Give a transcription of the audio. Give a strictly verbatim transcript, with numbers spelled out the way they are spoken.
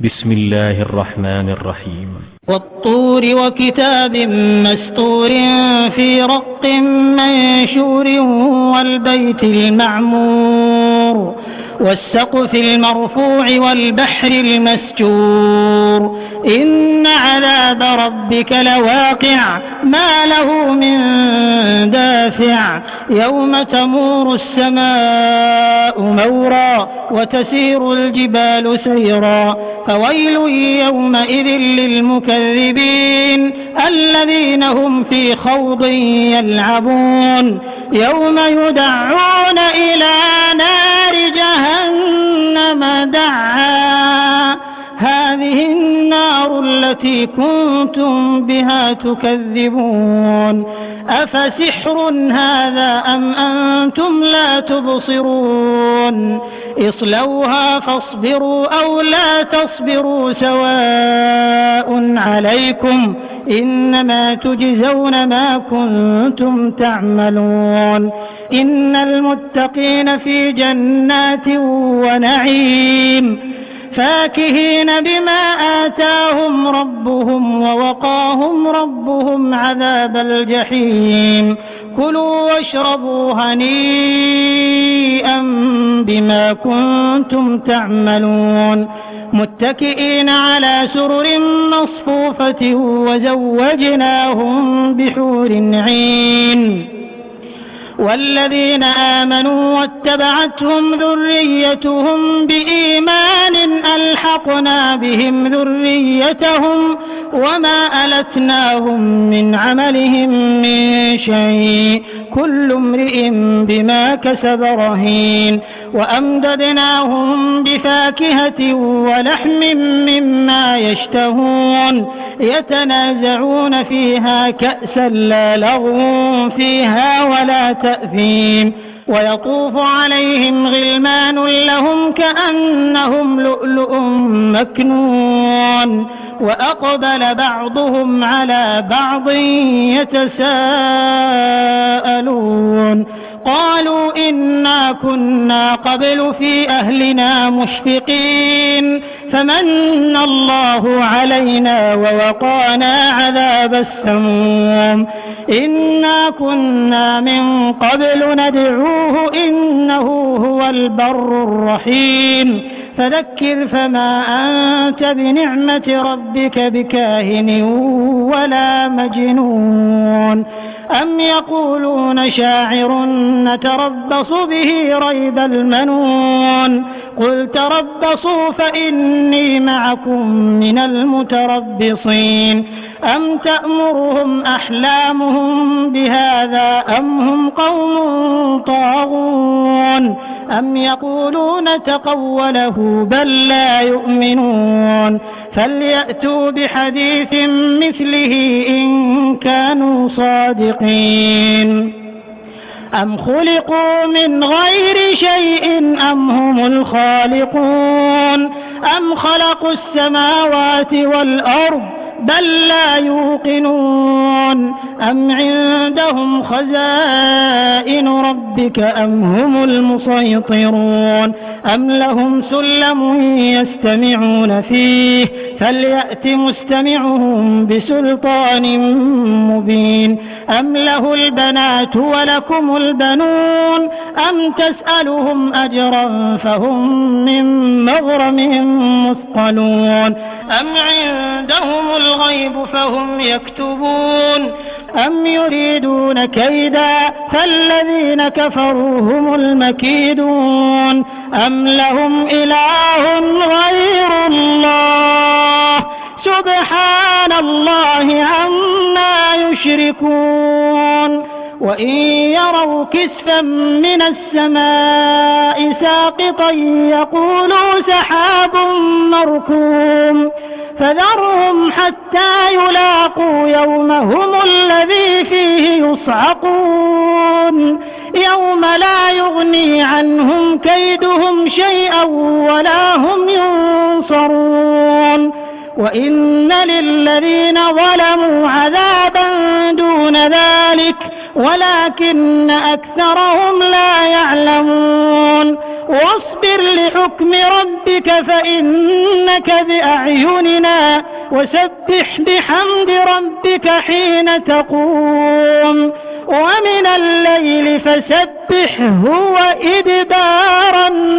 بسم الله الرحمن الرحيم. والطور وكتاب مسطور في رق منشور والبيت المعمور والسقف المرفوع والبحر المسجور إن عذاب ربك لواقع ما له من دافع يوم تمور السماء مورا وتسير الجبال سيرا فويل يومئذ للمكذبين الذين هم في خوض يلعبون يوم يدعون إلى نار جهنم دعا هذه النار التي كنتم بها تكذبون أفسحر هذا أم أنتم لا تبصرون اصلوها فاصبروا أو لا تصبروا سواء عليكم إنما تجزون ما كنتم تعملون إن المتقين في جنات ونعيم فاكهين بما آتاهم ربهم ووقاهم ربهم عذاب الجحيم كلوا واشربوا هنيئا بما كنتم تعملون متكئين على سرر مصفوفة وزوجناهم بحور عين والذين آمنوا واتبعتهم ذريتهم بإيمان ألحقنا بهم ذريتهم وما ألتناهم من عملهم من شيء كل امرئ بما كسب رهين وأمددناهم بفاكهة ولحم مما يشتهون يتنازعون فيها كأسا لا لغو فيها ولا تأثيم ويطوف عليهم غلمان لهم كأنهم لؤلؤ مكنون وأقبل بعضهم على بعض يتساءلون قالوا إنا كنا قبل في أهلنا مشفقين فمن الله علينا ووقانا عذاب السموم إنا كنا من قبل ندعوه إنه هو البر الرحيم فذكر فما أنت بنعمة ربك بكاهن ولا مجنون أم يقولون شاعر نتربص به ريب المنون قل تربصوا فإني معكم من المتربصين أم تأمرهم أحلامهم بهذا أم هم قوم طاغون أم يقولون تقوله بل لا يؤمنون فليأتوا بحديث مثله إن كانوا صادقين أم خلقوا من غير شيء أم هم الخالقون أم خلقوا السماوات والأرض بل لا يوقنون أم عندهم خزائن ربك أم هم المسيطرون أم لهم سلم يستمعون فيه فليأت مستمعهم بسلطان مبين أم له البنات ولكم البنون أم تسألهم أجرا فهم من مغرم مثقلون أم عندهم الغيب فهم يكتبون أم يريدون كيدا فالذين كفروا هم المكيدون أم لهم إله غير الله سبحان الله عما يشركون وإن يروا كسفا من السماء ساقطا يقولوا سحاب مركوم فذرهم حتى يلاقوا يومهم الذي فيه يصعقون يوم لا يغني عنهم كيدهم شيئا ولا هم ينصرون وإن للذين ظلموا عذابا دون ذلك ولكن أكثرهم لا يعلمون واصبر لحكم ربك فإنك بأعيننا وسبح بحمد ربك حين تقوم ومن الليل فسبحه وإدبار النجوم.